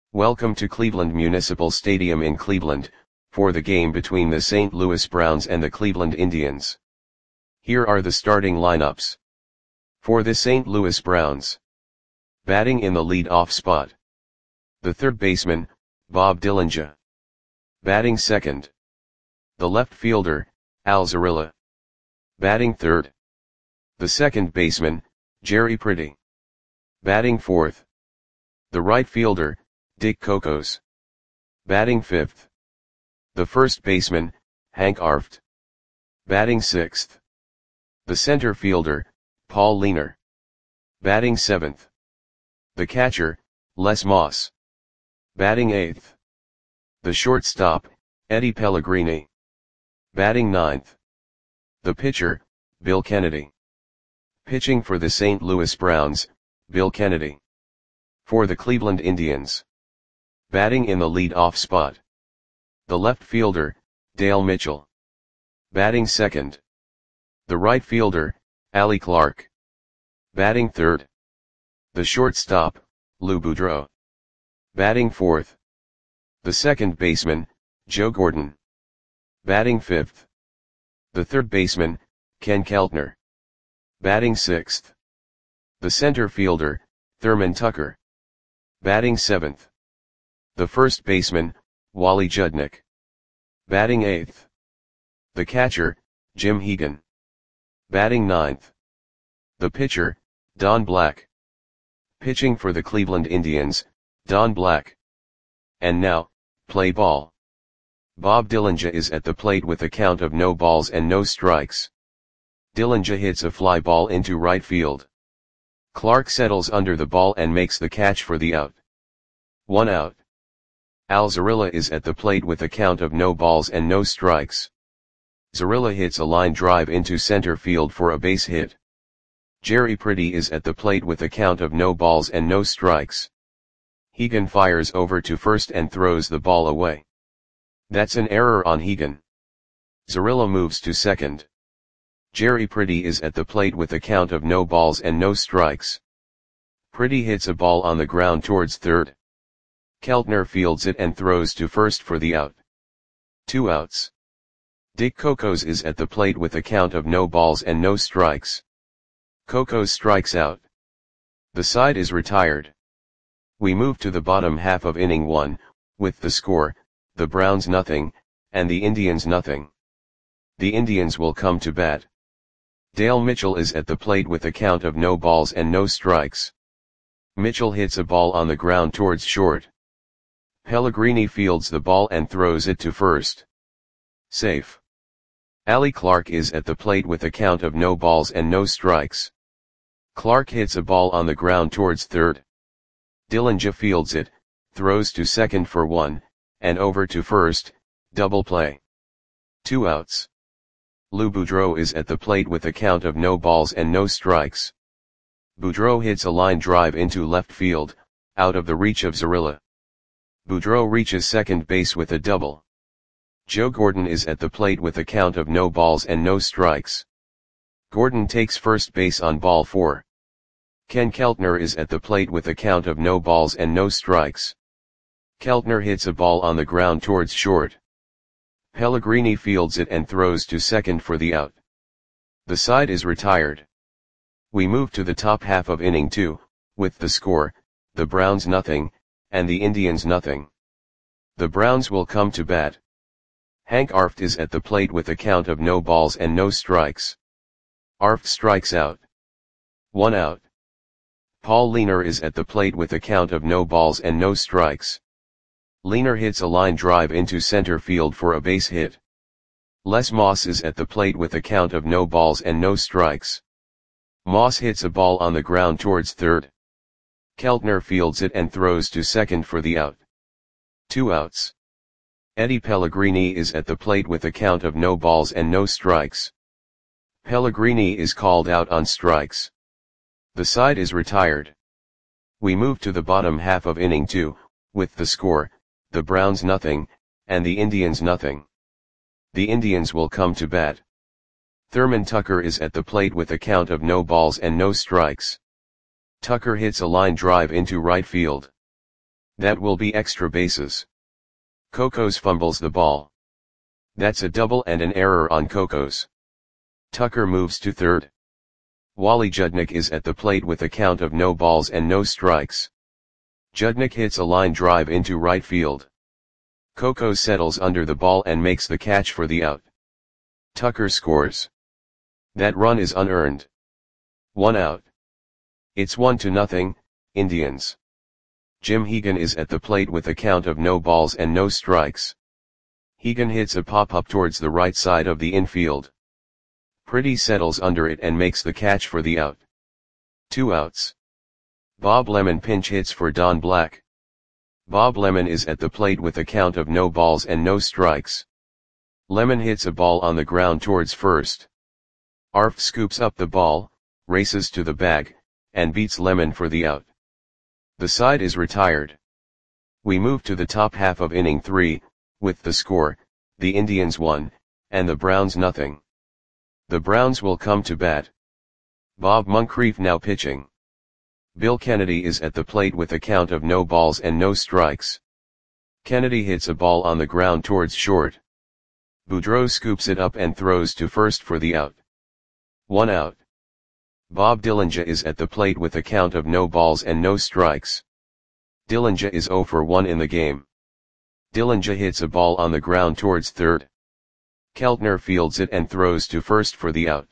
Welcome to Cleveland Municipal Stadium in Cleveland, for the game between the St. Louis Browns and the Cleveland Indians. Here are the starting lineups. For the St. Louis Browns. Batting in the lead-off spot. The third baseman, Bob Dillinger. Batting second. The left fielder, Al Zarilla. Batting third. The second baseman, Jerry Pretty. Batting fourth. The right fielder, Dick Cocos. Batting fifth. The first baseman, Hank Arft. Batting sixth. The center fielder, Paul Leaner. Batting seventh. The catcher, Les Moss. Batting eighth. The shortstop, Eddie Pellegrini. Batting ninth. The pitcher, Bill Kennedy. Pitching for the St. Louis Browns, Bill Kennedy. For the Cleveland Indians. Batting in the lead-off spot. The left fielder, Dale Mitchell. Batting second. The right fielder, Allie Clark. Batting third. The shortstop, Lou Boudreau. Batting fourth. The second baseman, Joe Gordon. Batting fifth. The third baseman, Ken Keltner. Batting sixth. The center fielder, Thurman Tucker. Batting seventh. The first baseman, Wally Judnick. Batting eighth. The catcher, Jim Hegan. Batting ninth. The pitcher, Don Black. Pitching for the Cleveland Indians, Don Black. And now, play ball. Bob Dillinger is at the plate with a count of no balls and no strikes. Dillinger hits a fly ball into right field. Clark settles under the ball and makes the catch for the out. 1 out. Al Zarilla is at the plate with a count of no balls and no strikes. Zarilla hits a line drive into center field for a base hit. Jerry Pretty is at the plate with a count of no balls and no strikes. Hegan fires over to first and throws the ball away. That's an error on Hegan. Zarilla moves to second. Jerry Pretty is at the plate with a count of no balls and no strikes. Pretty hits a ball on the ground towards third. Keltner fields it and throws to first for the out. 2 outs. Dick Cocos is at the plate with a count of no balls and no strikes. Cocos strikes out. The side is retired. We move to the bottom half of inning 1, with the score, the Browns nothing, and the Indians nothing. The Indians will come to bat. Dale Mitchell is at the plate with a count of no balls and no strikes. Mitchell hits a ball on the ground towards short. Pellegrini fields the ball and throws it to first. Safe. Allie Clark is at the plate with a count of no balls and no strikes. Clark hits a ball on the ground towards third. Dillinger fields it, throws to second for 1, and over to first, double play. 2 outs. Lou Boudreau is at the plate with a count of no balls and no strikes. Boudreau hits a line drive into left field, out of the reach of Zarilla. Boudreau reaches second base with a double. Joe Gordon is at the plate with a count of no balls and no strikes. Gordon takes first base on ball 4. Ken Keltner is at the plate with a count of no balls and no strikes. Keltner hits a ball on the ground towards short. Pellegrini fields it and throws to second for the out. The side is retired. We move to the top half of inning 2, with the score, the Browns nothing, and the Indians nothing. The Browns will come to bat. Hank Arft is at the plate with a count of no balls and no strikes. Arft strikes out. 1 out. Paul Leaner is at the plate with a count of no balls and no strikes. Leaner hits a line drive into center field for a base hit. Les Moss is at the plate with a count of no balls and no strikes. Moss hits a ball on the ground towards third. Keltner fields it and throws to second for the out. 2 outs. Eddie Pellegrini is at the plate with a count of no balls and no strikes. Pellegrini is called out on strikes. The side is retired. We move to the bottom half of inning 2, with the score, the Browns nothing, and the Indians nothing. The Indians will come to bat. Thurman Tucker is at the plate with a count of no balls and no strikes. Tucker hits a line drive into right field. That will be extra bases. Kokos fumbles the ball. That's a double and an error on Kokos. Tucker moves to third. Wally Judnick is at the plate with a count of no balls and no strikes. Judnick hits a line drive into right field. Kokos settles under the ball and makes the catch for the out. Tucker scores. That run is unearned. 1 out. It's 1-0, Indians. Jim Hegan is at the plate with a count of no balls and no strikes. Hegan hits a pop-up towards the right side of the infield. Pretty settles under it and makes the catch for the out. 2 outs. Bob Lemon pinch hits for Don Black. Bob Lemon is at the plate with a count of no balls and no strikes. Lemon hits a ball on the ground towards first. Arft scoops up the ball, races to the bag, and beats Lemon for the out. The side is retired. We move to the top half of inning 3, with the score, the Indians 1, and the Browns nothing. The Browns will come to bat. Bob Moncrief now pitching. Bill Kennedy is at the plate with a count of no balls and no strikes. Kennedy hits a ball on the ground towards short. Boudreau scoops it up and throws to first for the out. 1 out. Bob Dillinger is at the plate with a count of no balls and no strikes. Dillinger is 0 for 1 in the game. Dillinger hits a ball on the ground towards third. Keltner fields it and throws to first for the out.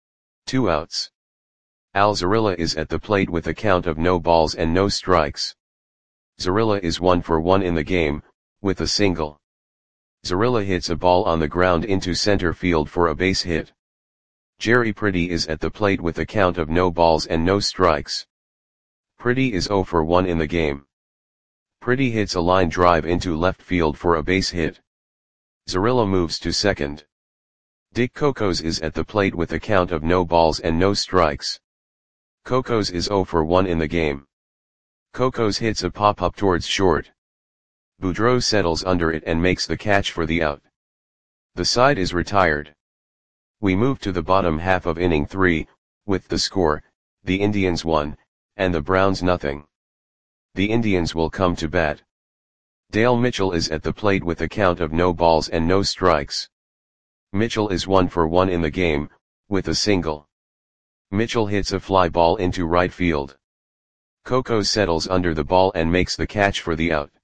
2 outs. Al Zarilla is at the plate with a count of no balls and no strikes. Zarilla is 1 for 1 in the game, with a single. Zarilla hits a ball on the ground into center field for a base hit. Jerry Pretty is at the plate with a count of no balls and no strikes. Pretty is 0 for 1 in the game. Pretty hits a line drive into left field for a base hit. Zarilla moves to second. Dick Kokos is at the plate with a count of no balls and no strikes. Kokos is 0 for 1 in the game. Kokos hits a pop-up towards short. Boudreau settles under it and makes the catch for the out. The side is retired. We move to the bottom half of inning 3, with the score, the Indians 1, and the Browns nothing. The Indians will come to bat. Dale Mitchell is at the plate with a count of no balls and no strikes. Mitchell is 1 for 1 in the game, with a single. Mitchell hits a fly ball into right field. Kokos settles under the ball and makes the catch for the out.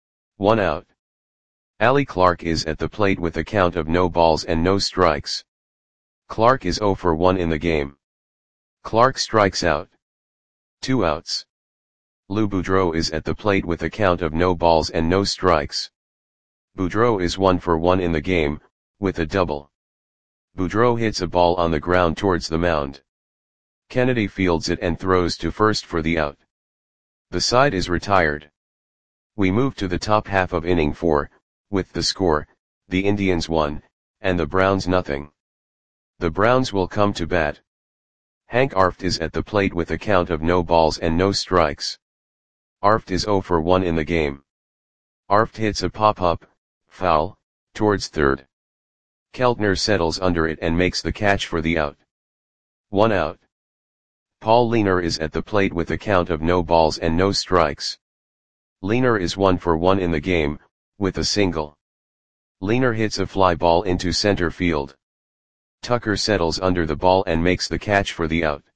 1 out. Allie Clark is at the plate with a count of no balls and no strikes. Clark is 0 for 1 in the game. Clark strikes out. 2 outs. Lou Boudreau is at the plate with a count of no balls and no strikes. Boudreau is 1 for 1 in the game, with a double. Boudreau hits a ball on the ground towards the mound. Kennedy fields it and throws to first for the out. The side is retired. We move to the top half of inning 4, with the score, the Indians 1, and the Browns nothing. The Browns will come to bat. Hank Arft is at the plate with a count of no balls and no strikes. Arft is 0 for 1 in the game. Arft hits a pop-up, foul, towards third. Keltner settles under it and makes the catch for the out. 1 out. Paul Leaner is at the plate with a count of no balls and no strikes. Leaner is 1 for 1 in the game, with a single. Leaner hits a fly ball into center field. Tucker settles under the ball and makes the catch for the out.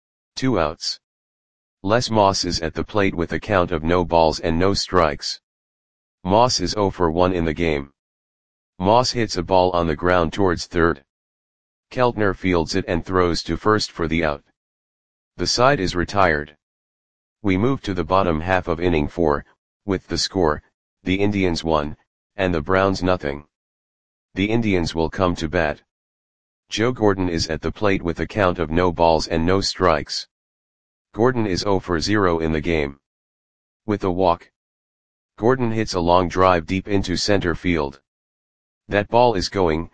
2 outs. Les Moss is at the plate with a count of no balls and no strikes. Moss is 0 for 1 in the game. Moss hits a ball on the ground towards third. Keltner fields it and throws to first for the out. The side is retired. We move to the bottom half of inning 4, with the score, the Indians 1, and the Browns nothing. The Indians will come to bat. Joe Gordon is at the plate with a count of no balls and no strikes. Gordon is 0 for 0 in the game. With a walk. Gordon hits a long drive deep into center field. That ball is going,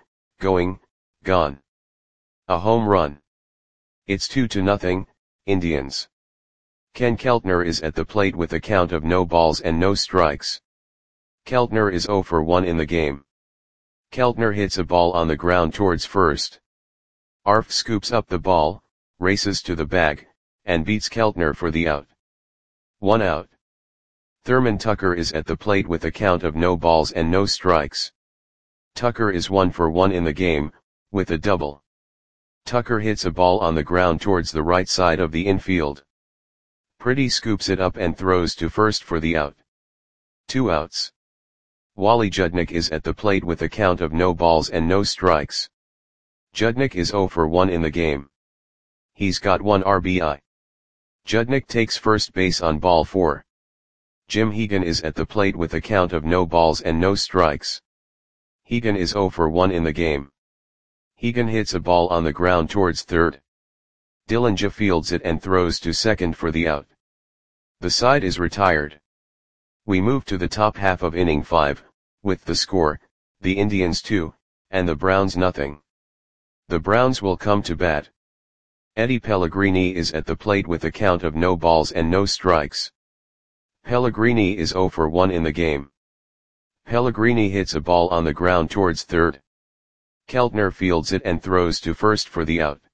gone. A home run. It's 2-0, Indians. Ken Keltner is at the plate with a count of no balls and no strikes. Keltner is 0 for 1 in the game. Keltner hits a ball on the ground towards first. Arft scoops up the ball, races to the bag, and beats Keltner for the out. 1 out. Thurman Tucker is at the plate with a count of no balls and no strikes. Tucker is 1 for 1 in the game, with a double. Tucker hits a ball on the ground towards the right side of the infield. Pretty scoops it up and throws to first for the out. 2 outs. Wally Judnick is at the plate with a count of no balls and no strikes. Judnick is 0 for 1 in the game. He's got 1 RBI. Judnick takes first base on ball 4. Jim Hegan is at the plate with a count of no balls and no strikes. Hegan is 0 for 1 in the game. Hegan hits a ball on the ground towards third. Dillinger fields it and throws to second for the out. The side is retired. We move to the top half of inning 5, with the score, the Indians 2, and the Browns nothing. The Browns will come to bat. Eddie Pellegrini is at the plate with a count of no balls and no strikes. Pellegrini is 0 for 1 in the game. Pellegrini hits a ball on the ground towards third. Keltner fields it and throws to first for the out.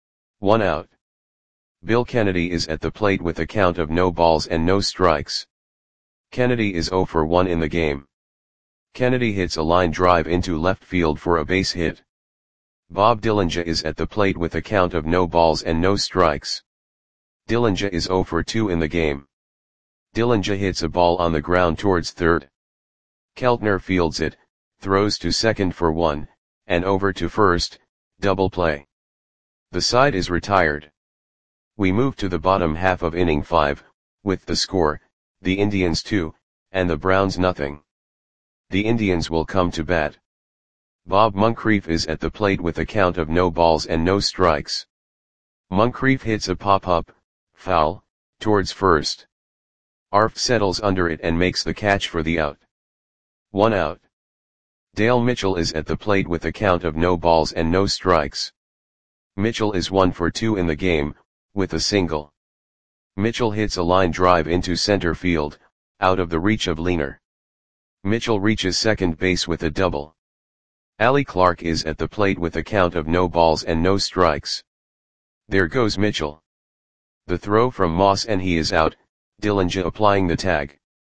1 out. Bill Kennedy is at the plate with a count of no balls and no strikes. Kennedy is 0 for 1 in the game. Kennedy hits a line drive into left field for a base hit. Bob Dillinger is at the plate with a count of no balls and no strikes. Dillinger is 0 for 2 in the game. Dillinger hits a ball on the ground towards third. Keltner fields it, throws to second for 1, and over to first, double play. The side is retired. We move to the bottom half of inning 5, with the score, the Indians 2, and the Browns nothing. The Indians will come to bat. Bob Moncrief is at the plate with a count of no balls and no strikes. Moncrief hits a pop-up, foul, towards first. Arf settles under it and makes the catch for the out. 1 out. Dale Mitchell is at the plate with a count of no balls and no strikes. Mitchell is 1 for 2 in the game, with a single. Mitchell hits a line drive into center field, out of the reach of Leaner. Mitchell reaches second base with a double. Allie Clark is at the plate with a count of no balls and no strikes. There goes Mitchell. The throw from Moss and he is out, Dillinger applying the tag.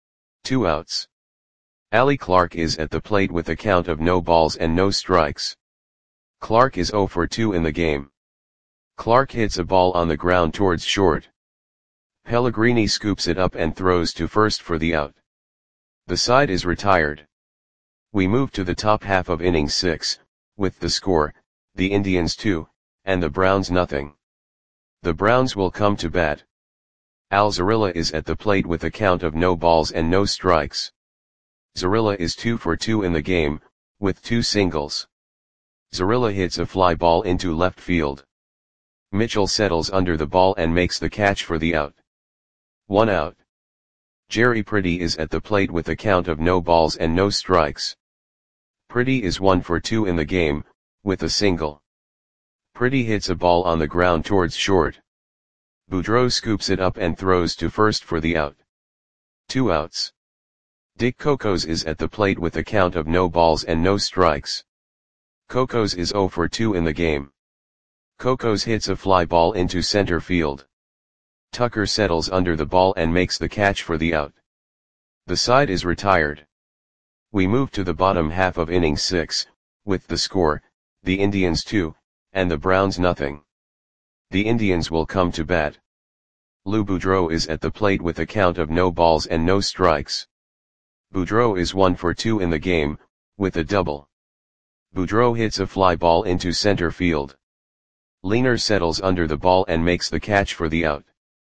2 outs. Allie Clark is at the plate with a count of no balls and no strikes. Clark is 0 for 2 in the game. Clark hits a ball on the ground towards short. Pellegrini scoops it up and throws to first for the out. The side is retired. We move to the top half of inning 6, with the score, the Indians 2, and the Browns nothing. The Browns will come to bat. Al Zarilla is at the plate with a count of no balls and no strikes. Zarilla is 2 for 2 in the game, with 2 singles. Zarilla hits a fly ball into left field. Mitchell settles under the ball and makes the catch for the out. 1 out. Jerry Pretty is at the plate with a count of no balls and no strikes. Pretty is 1 for 2 in the game, with a single. Pretty hits a ball on the ground towards short. Boudreau scoops it up and throws to first for the out. 2 outs. Dick Cocos is at the plate with a count of no balls and no strikes. Cocos is 0 for 2 in the game. Cocos hits a fly ball into center field. Tucker settles under the ball and makes the catch for the out. The side is retired. We move to the bottom half of inning 6, with the score, the Indians 2, and the Browns nothing. The Indians will come to bat. Lou Boudreau is at the plate with a count of no balls and no strikes. Boudreau is 1 for 2 in the game, with a double. Boudreau hits a fly ball into center field. Leaner settles under the ball and makes the catch for the out.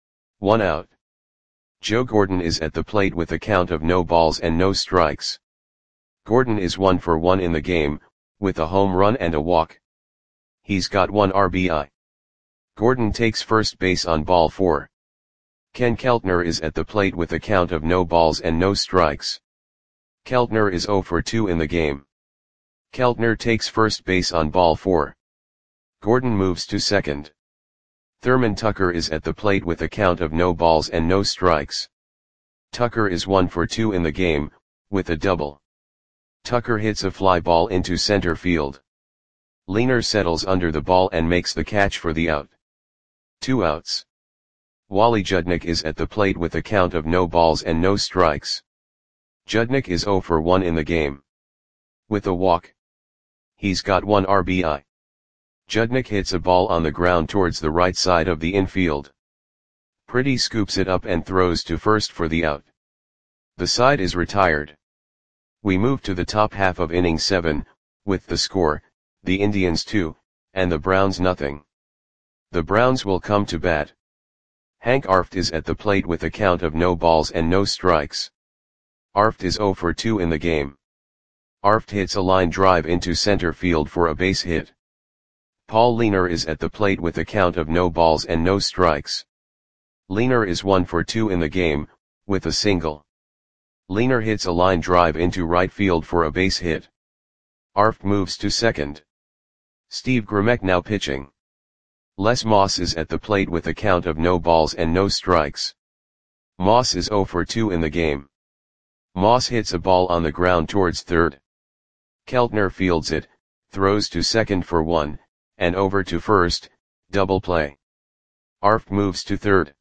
1 out. Joe Gordon is at the plate with a count of no balls and no strikes. Gordon is 1 for 1 in the game, with a home run and a walk. He's got 1 RBI. Gordon takes first base on ball 4. Ken Keltner is at the plate with a count of no balls and no strikes. Keltner is 0 for 2 in the game. Keltner takes first base on ball 4. Gordon moves to second. Thurman Tucker is at the plate with a count of no balls and no strikes. Tucker is 1 for 2 in the game, with a double. Tucker hits a fly ball into center field. Leaner settles under the ball and makes the catch for the out. 2 outs. Wally Judnik is at the plate with a count of no balls and no strikes. Judnik is 0 for 1 in the game. With a walk. He's got 1 RBI. Judnik hits a ball on the ground towards the right side of the infield. Pretty scoops it up and throws to first for the out. The side is retired. We move to the top half of inning 7, with the score, the Indians 2, and the Browns nothing. The Browns will come to bat. Hank Arft is at the plate with a count of no balls and no strikes. Arft is 0 for 2 in the game. Arft hits a line drive into center field for a base hit. Paul Leiner is at the plate with a count of no balls and no strikes. Leiner is 1 for 2 in the game, with a single. Leiner hits a line drive into right field for a base hit. Arft moves to second. Steve Grimek now pitching. Les Moss is at the plate with a count of no balls and no strikes. Moss is 0 for 2 in the game. Moss hits a ball on the ground towards third. Keltner fields it, throws to second for 1, and over to first, double play. Arft moves to third.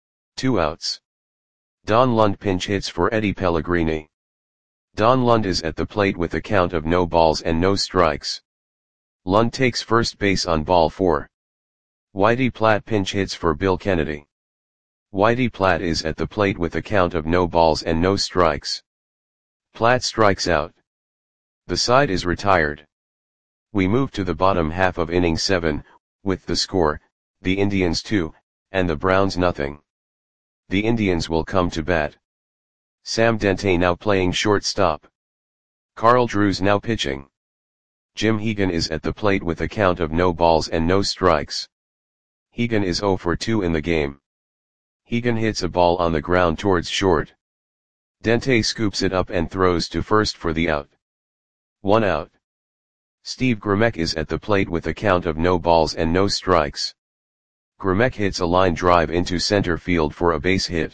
2 outs. Don Lund pinch hits for Eddie Pellegrini. Don Lund is at the plate with a count of no balls and no strikes. Lund takes first base on ball 4. Whitey Platt pinch hits for Bill Kennedy. Whitey Platt is at the plate with a count of no balls and no strikes. Platt strikes out. The side is retired. We move to the bottom half of inning 7, with the score, the Indians 2, and the Browns nothing. The Indians will come to bat. Sam Dente now playing shortstop. Carl Drews now pitching. Jim Hegan is at the plate with a count of no balls and no strikes. Hegan is 0 for 2 in the game. Hegan hits a ball on the ground towards short. Dente scoops it up and throws to first for the out. 1 out. Steve Grimek is at the plate with a count of no balls and no strikes. Grimek hits a line drive into center field for a base hit.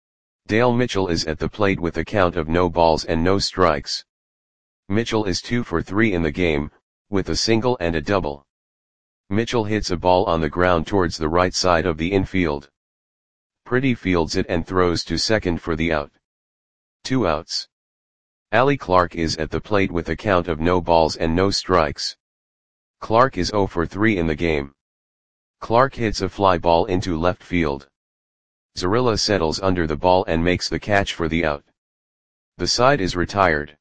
Dale Mitchell is at the plate with a count of no balls and no strikes. Mitchell is 2 for 3 in the game, with a single and a double. Mitchell hits a ball on the ground towards the right side of the infield. Pretty fields it and throws to second for the out. 2 outs. Allie Clark is at the plate with a count of no balls and no strikes. Clark is 0 for 3 in the game. Clark hits a fly ball into left field. Zarilla settles under the ball and makes the catch for the out. The side is retired.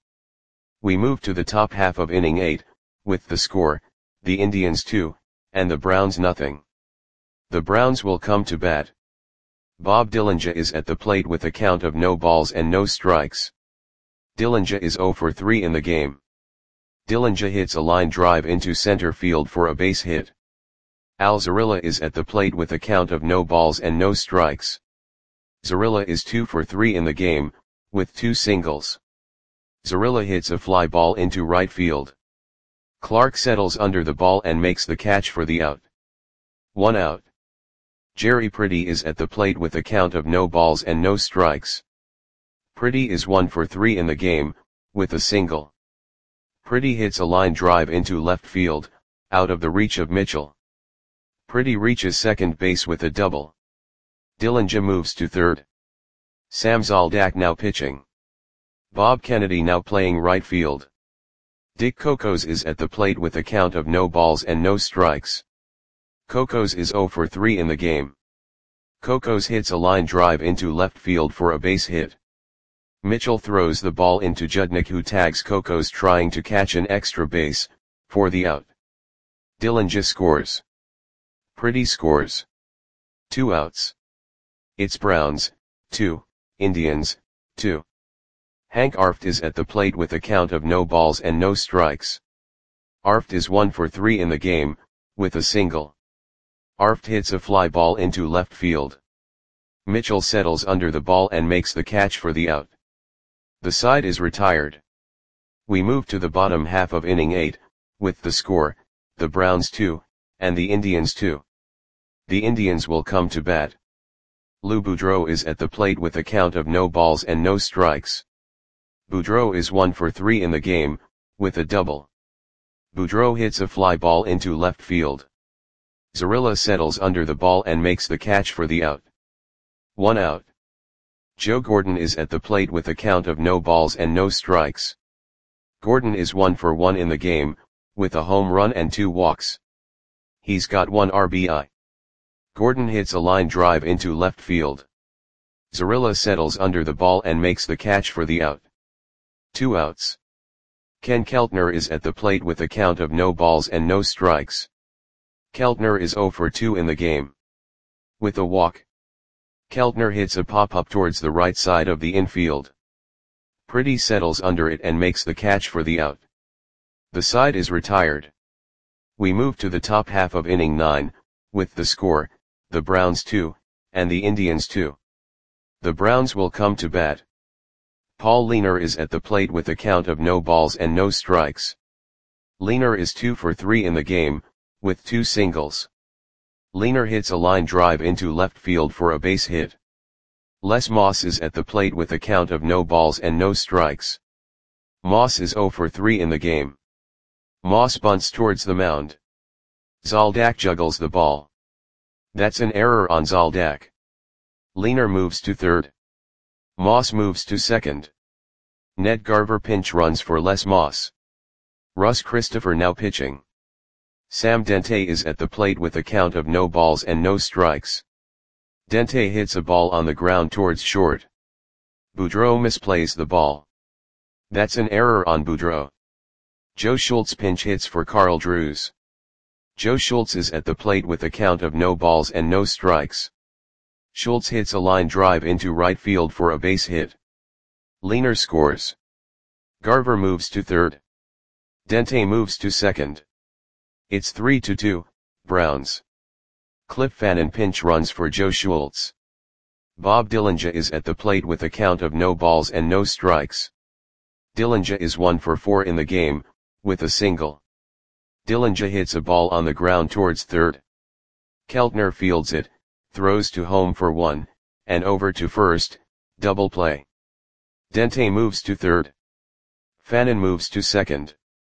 We move to the top half of inning 8, with the score, the Indians 2, and the Browns nothing. The Browns will come to bat. Bob Dillinger is at the plate with a count of no balls and no strikes. Dillinger is 0 for 3 in the game. Dillinger hits a line drive into center field for a base hit. Al Zarilla is at the plate with a count of no balls and no strikes. Zarilla is 2 for 3 in the game, with 2 singles. Zarilla hits a fly ball into right field. Clark settles under the ball and makes the catch for the out. 1 out. Jerry Pretty is at the plate with a count of no balls and no strikes. Pretty is 1 for 3 in the game, with a single. Pretty hits a line drive into left field, out of the reach of Mitchell. Pretty reaches second base with a double. Dillinger moves to third. Sam Zoldak now pitching. Bob Kennedy now playing right field. Dick Cocos is at the plate with a count of no balls and no strikes. Cocos is 0 for 3 in the game. Cocos hits a line drive into left field for a base hit. Mitchell throws the ball into Judnik, who tags Cocos trying to catch an extra base, for the out. Dillinger scores. Pretty scores. 2 outs. It's Browns, 2, Indians, 2. Hank Arft is at the plate with a count of no balls and no strikes. Arft is 1 for 3 in the game, with a single. Arft hits a fly ball into left field. Mitchell settles under the ball and makes the catch for the out. The side is retired. We move to the bottom half of inning 8, with the score, the Browns 2, and the Indians 2. The Indians will come to bat. Lou Boudreau is at the plate with a count of no balls and no strikes. Boudreau is 1 for 3 in the game, with a double. Boudreau hits a fly ball into left field. Zarilla settles under the ball and makes the catch for the out. 1 out. Joe Gordon is at the plate with a count of no balls and no strikes. Gordon is 1 for 1 in the game, with a home run and 2 walks. He's got 1 RBI. Gordon hits a line drive into left field. Zarilla settles under the ball and makes the catch for the out. 2 outs. Ken Keltner is at the plate with a count of no balls and no strikes. Keltner is 0 for 2 in the game. With a walk, Keltner hits a pop-up towards the right side of the infield. Pretty settles under it and makes the catch for the out. The side is retired. We move to the top half of inning 9, with the score, the Browns 2, and the Indians 2. The Browns will come to bat. Paul Lehner is at the plate with a count of no balls and no strikes. Lehner is 2 for 3 in the game, with 2 singles. Lehner hits a line drive into left field for a base hit. Les Moss is at the plate with a count of no balls and no strikes. Moss is 0 for 3 in the game. Moss bunts towards the mound. Zoldak juggles the ball. That's an error on Zoldak. Lehner moves to third. Moss moves to second. Ned Garver pinch runs for Les Moss. Russ Christopher now pitching. Sam Dente is at the plate with a count of no balls and no strikes. Dente hits a ball on the ground towards short. Boudreau misplays the ball. That's an error on Boudreau. Joe Schultz pinch hits for Carl Drews. Joe Schultz is at the plate with a count of no balls and no strikes. Schultz hits a line drive into right field for a base hit. Lehner scores. Garver moves to third. Dente moves to second. It's 3-2, Browns. Cliff Fannin pinch runs for Joe Schultz. Bob Dillinger is at the plate with a count of no balls and no strikes. Dillinger is 1 for 4 in the game, with a single. Dillinger hits a ball on the ground towards third. Keltner fields it, throws to home for 1, and over to first, double play. Dente moves to third. Fannin moves to second.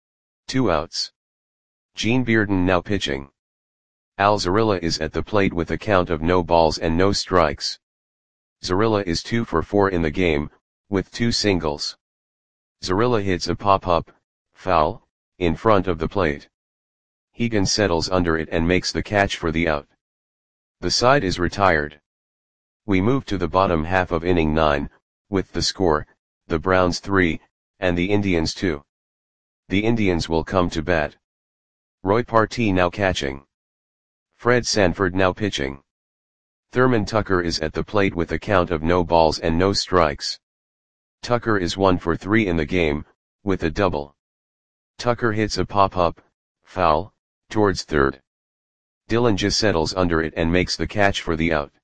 2 outs. Gene Bearden now pitching. Al Zarilla is at the plate with a count of no balls and no strikes. Zarilla is 2 for 4 in the game, with 2 singles. Zarilla hits a pop-up, foul, in front of the plate. Hegan settles under it and makes the catch for the out. The side is retired. We move to the bottom half of inning 9, with the score, the Browns 3, and the Indians 2. The Indians will come to bat. Roy Partee now catching. Fred Sanford now pitching. Thurman Tucker is at the plate with a count of no balls and no strikes. Tucker is 1 for 3 in the game, with a double. Tucker hits a pop-up, foul, towards third. Dillinger settles under it and makes the catch for the out.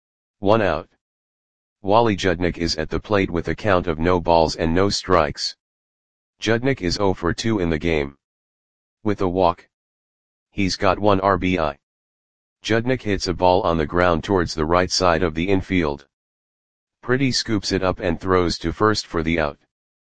1 out. Wally Judnick is at the plate with a count of no balls and no strikes. Judnick is 0 for 2 in the game. With a walk. He's got 1 RBI. Judnick hits a ball on the ground towards the right side of the infield. Pretty scoops it up and throws to first for the out.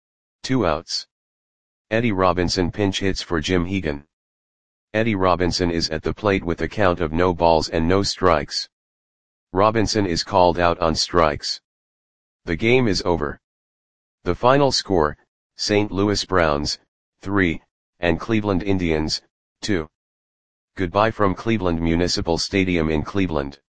2 outs. Eddie Robinson pinch hits for Jim Hegan. Eddie Robinson is at the plate with a count of no balls and no strikes. Robinson is called out on strikes. The game is over. The final score, St. Louis Browns, 3, and Cleveland Indians, 2. Goodbye from Cleveland Municipal Stadium in Cleveland.